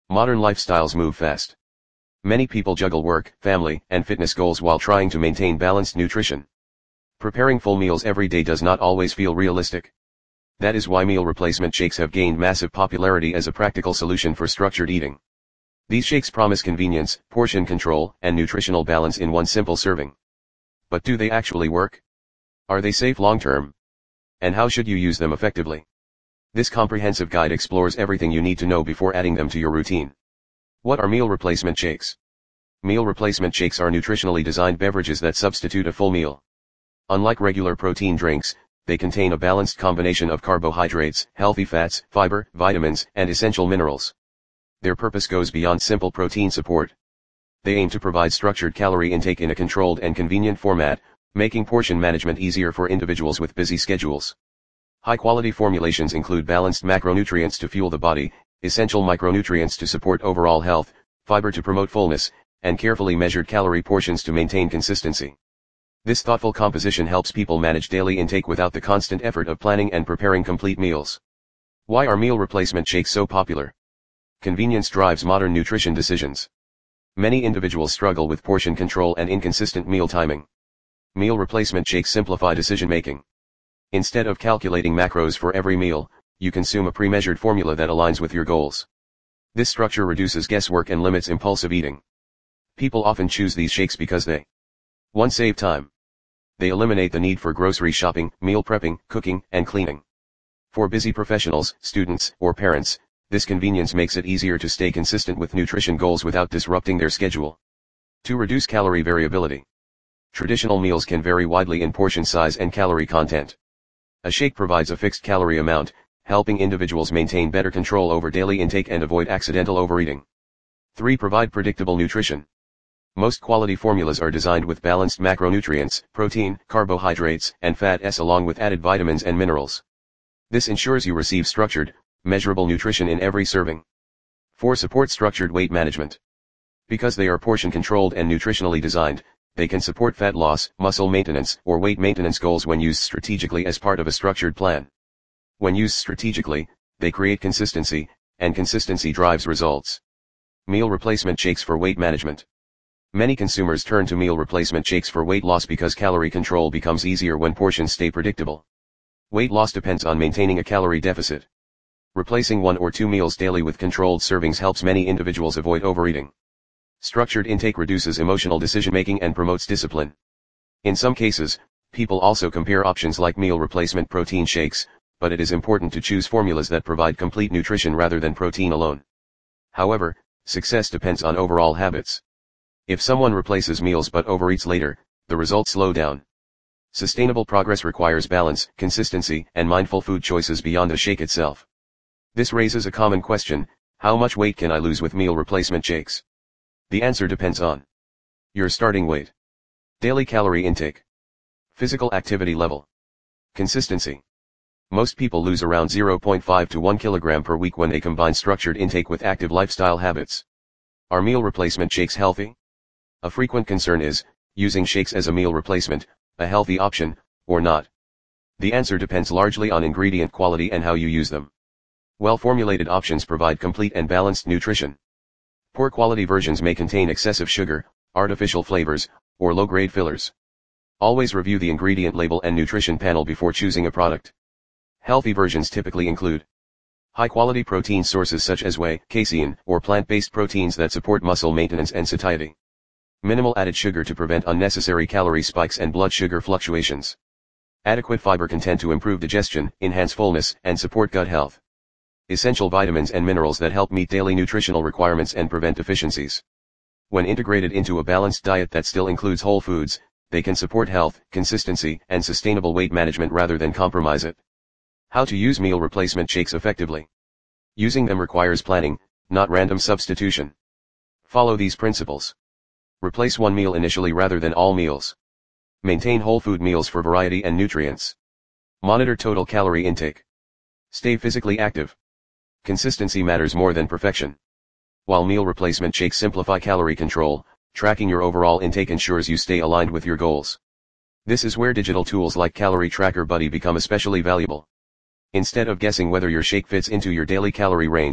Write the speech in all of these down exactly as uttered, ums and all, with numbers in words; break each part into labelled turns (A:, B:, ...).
A: Modern lifestyles move fast. Many people juggle work, family, and fitness goals while trying to maintain balanced nutrition. Preparing full meals every day does not always feel realistic. That is why meal replacement shakes have gained massive popularity as a practical solution for structured eating. These shakes promise convenience, portion control, and nutritional balance in one simple serving. But do they actually work? Are they safe long-term? And how should you use them effectively? This comprehensive guide explores everything you need to know before adding them to your routine. What are meal replacement shakes? Meal replacement shakes are nutritionally designed beverages that substitute a full meal. Unlike regular protein drinks, they contain a balanced combination of carbohydrates, healthy fats, fiber, vitamins, and essential minerals. Their purpose goes beyond simple protein support. They aim to provide structured calorie intake in a controlled and convenient format, making portion management easier for individuals with busy schedules. High-quality formulations include balanced macronutrients to fuel the body, essential micronutrients to support overall health, fiber to promote fullness, and carefully measured calorie portions to maintain consistency. This thoughtful composition helps people manage daily intake without the constant effort of planning and preparing complete meals. Why are meal replacement shakes so popular? Convenience drives modern nutrition decisions. Many individuals struggle with portion control and inconsistent meal timing. Meal replacement shakes simplify decision-making. Instead of calculating macros for every meal, you consume a pre-measured formula that aligns with your goals. This structure reduces guesswork and limits impulsive eating. People often choose these shakes because they one Save time. They eliminate the need for grocery shopping, meal prepping, cooking, and cleaning. For busy professionals, students, or parents, this convenience makes it easier to stay consistent with nutrition goals without disrupting their schedule. To reduce calorie variability. Traditional meals can vary widely in portion size and calorie content. A shake provides a fixed calorie amount, helping individuals maintain better control over daily intake and avoid accidental overeating. three Provide predictable nutrition. Most quality formulas are designed with balanced macronutrients, protein, carbohydrates, and fats along with added vitamins and minerals. This ensures you receive structured, measurable nutrition in every serving. four Support structured weight management. Because they are portion controlled and nutritionally designed, they can support fat loss, muscle maintenance, or weight maintenance goals when used strategically as part of a structured plan. When used strategically, they create consistency, and consistency drives results. Meal replacement shakes for weight management. Many consumers turn to meal replacement shakes for weight loss because calorie control becomes easier when portions stay predictable. Weight loss depends on maintaining a calorie deficit. Replacing one or two meals daily with controlled servings helps many individuals avoid overeating. Structured intake reduces emotional decision-making and promotes discipline. In some cases, people also compare options like meal replacement protein shakes, but it is important to choose formulas that provide complete nutrition rather than protein alone. However, success depends on overall habits. If someone replaces meals but overeats later, the results slow down. Sustainable progress requires balance, consistency, and mindful food choices beyond the shake itself. This raises a common question: how much weight can I lose with meal replacement shakes? The answer depends on your starting weight, daily calorie intake, physical activity level, consistency. Most people lose around zero point five to one kilogram per week when they combine structured intake with active lifestyle habits. Are meal replacement shakes healthy? A frequent concern is, using shakes as a meal replacement, a healthy option, or not? The answer depends largely on ingredient quality and how you use them. Well-formulated options provide complete and balanced nutrition. Poor quality versions may contain excessive sugar, artificial flavors, or low-grade fillers. Always review the ingredient label and nutrition panel before choosing a product. Healthy versions typically include high-quality protein sources such as whey, casein, or plant-based proteins that support muscle maintenance and satiety. Minimal added sugar to prevent unnecessary calorie spikes and blood sugar fluctuations. Adequate fiber content to improve digestion, enhance fullness, and support gut health. Essential vitamins and minerals that help meet daily nutritional requirements and prevent deficiencies. When integrated into a balanced diet that still includes whole foods, they can support health, consistency, and sustainable weight management rather than compromise it. How to use meal replacement shakes effectively. Using them requires planning, not random substitution. Follow these principles. Replace one meal initially rather than all meals. Maintain whole food meals for variety and nutrients. Monitor total calorie intake. Stay physically active. Consistency matters more than perfection. While meal replacement shakes simplify calorie control, tracking your overall intake ensures you stay aligned with your goals. This is where digital tools like Calorie Tracker Buddy become especially valuable. Instead of guessing whether your shake fits into your daily calorie range,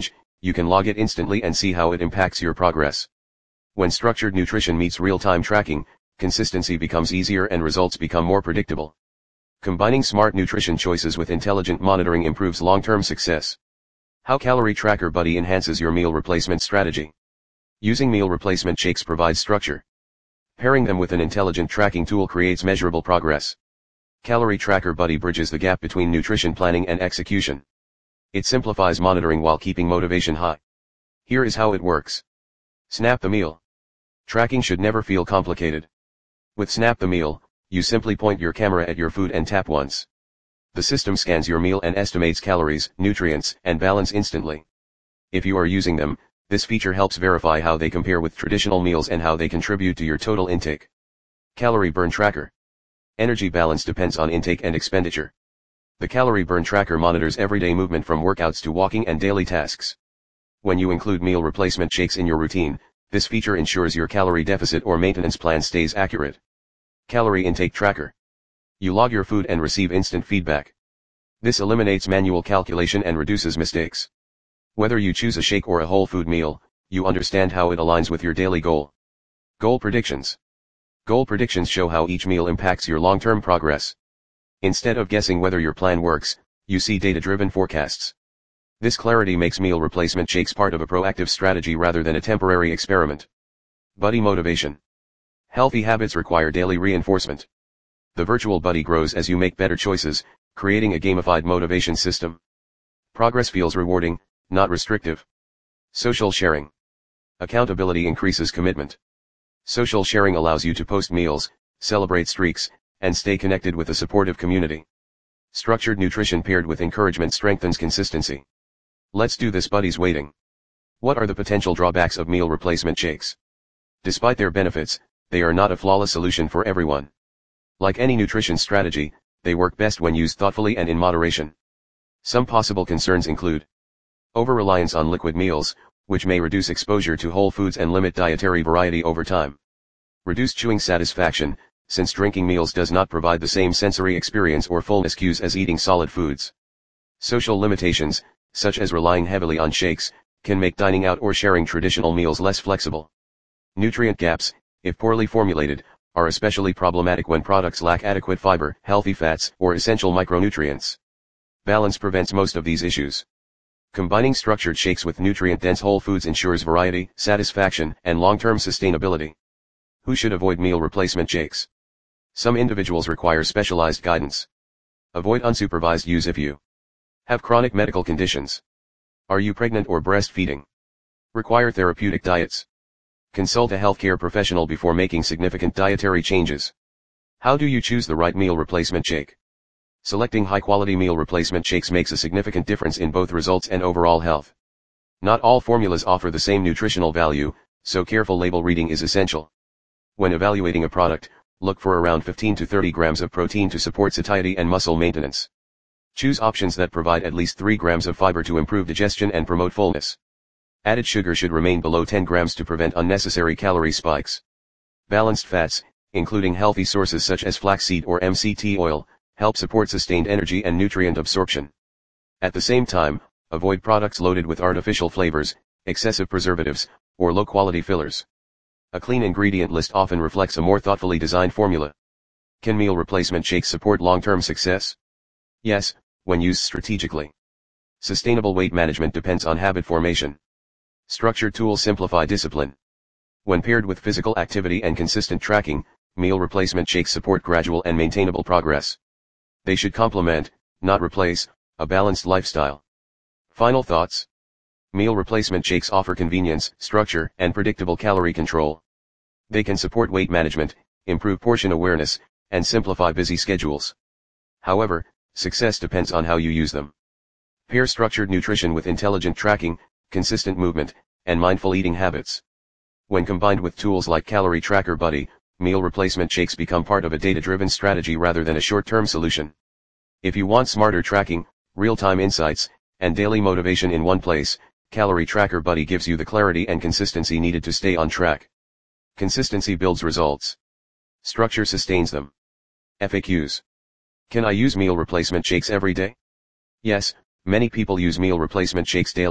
A: You can log it instantly and see how it impacts your progress. When structured nutrition meets real-time tracking, consistency becomes easier and results become more predictable. Combining smart nutrition choices with intelligent monitoring improves long-term success. How Calorie Tracker Buddy enhances your meal replacement strategy. Using meal replacement shakes provides structure. Pairing them with an intelligent tracking tool creates measurable progress. Calorie Tracker Buddy bridges the gap between nutrition planning and execution. It simplifies monitoring while keeping motivation high. Here is how it works. Snap the meal. Tracking should never feel complicated. With Snap the Meal, you simply point your camera at your food and tap once. The system scans your meal and estimates calories, nutrients, and balance instantly. If you are using them, this feature helps verify how they compare with traditional meals and how they contribute to your total intake. Calorie Burn Tracker. Energy balance depends on intake and expenditure. The Calorie Burn Tracker monitors everyday movement from workouts to walking and daily tasks. When you include meal replacement shakes in your routine, this feature ensures your calorie deficit or maintenance plan stays accurate. Calorie Intake Tracker. You log your food and receive instant feedback. This eliminates manual calculation and reduces mistakes. Whether you choose a shake or a whole food meal, you understand how it aligns with your daily goal. Goal Predictions. Goal predictions show how each meal impacts your long-term progress. Instead of guessing whether your plan works, you see data-driven forecasts. This clarity makes meal replacement shakes part of a proactive strategy rather than a temporary experiment. Buddy Motivation. Healthy habits require daily reinforcement. The virtual buddy grows as you make better choices, creating a gamified motivation system. Progress feels rewarding, not restrictive. Social sharing. Accountability increases commitment. Social sharing allows you to post meals, celebrate streaks, and stay connected with a supportive community. Structured nutrition paired with encouragement strengthens consistency. Let's do this buddies waiting. What are the potential drawbacks of meal replacement shakes? Despite their benefits, they are not a flawless solution for everyone. Like any nutrition strategy, they work best when used thoughtfully and in moderation. Some possible concerns include over-reliance on liquid meals, which may reduce exposure to whole foods and limit dietary variety over time. Reduced chewing satisfaction, since drinking meals does not provide the same sensory experience or fullness cues as eating solid foods. Social limitations, such as relying heavily on shakes, can make dining out or sharing traditional meals less flexible. Nutrient gaps, if poorly formulated, are especially problematic when products lack adequate fiber, healthy fats, or essential micronutrients. Balance prevents most of these issues. Combining structured shakes with nutrient-dense whole foods ensures variety, satisfaction, and long-term sustainability. Who should avoid meal replacement shakes? Some individuals require specialized guidance. Avoid unsupervised use if you have chronic medical conditions. Are you pregnant or breastfeeding? Require therapeutic diets. Consult a healthcare professional before making significant dietary changes. How do you choose the right meal replacement shake? Selecting high-quality meal replacement shakes makes a significant difference in both results and overall health. Not all formulas offer the same nutritional value, so careful label reading is essential. When evaluating a product, look for around fifteen to thirty grams of protein to support satiety and muscle maintenance. Choose options that provide at least three grams of fiber to improve digestion and promote fullness. Added sugar should remain below ten grams to prevent unnecessary calorie spikes. Balanced fats, including healthy sources such as flaxseed or M C T oil, help support sustained energy and nutrient absorption. At the same time, avoid products loaded with artificial flavors, excessive preservatives, or low-quality fillers. A clean ingredient list often reflects a more thoughtfully designed formula. Can meal replacement shakes support long-term success? Yes, when used strategically. Sustainable weight management depends on habit formation. Structured tools simplify discipline. When paired with physical activity and consistent tracking, meal replacement shakes support gradual and maintainable progress. They should complement, not replace, a balanced lifestyle. Final thoughts. Meal replacement shakes offer convenience, structure, and predictable calorie control. They can support weight management, improve portion awareness, and simplify busy schedules. However, success depends on how you use them. Pair structured nutrition with intelligent tracking, consistent movement, and mindful eating habits. When combined with tools like Calorie Tracker Buddy, meal replacement shakes become part of a data-driven strategy rather than a short-term solution. If you want smarter tracking, real-time insights, and daily motivation in one place, Calorie Tracker Buddy gives you the clarity and consistency needed to stay on track. Consistency builds results. Structure sustains them. F A Qs. Can I use meal replacement shakes every day? Yes, many people use meal replacement shakes daily,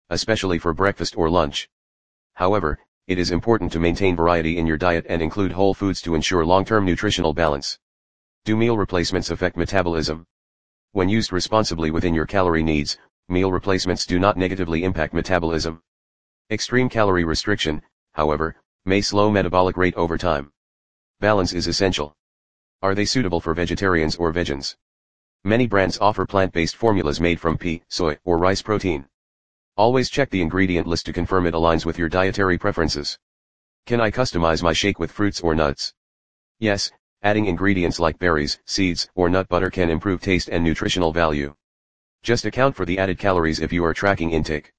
A: especially for breakfast or lunch. However, it is important to maintain variety in your diet and include whole foods to ensure long-term nutritional balance. Do meal replacements affect metabolism? When used responsibly within your calorie needs, meal replacements do not negatively impact metabolism. Extreme calorie restriction, however, may slow metabolic rate over time. Balance is essential. Are they suitable for vegetarians or vegans? Many brands offer plant-based formulas made from pea, soy, or rice protein. Always check the ingredient list to confirm it aligns with your dietary preferences. Can I customize my shake with fruits or nuts? Yes, adding ingredients like berries, seeds, or nut butter can improve taste and nutritional value. Just account for the added calories if you are tracking intake.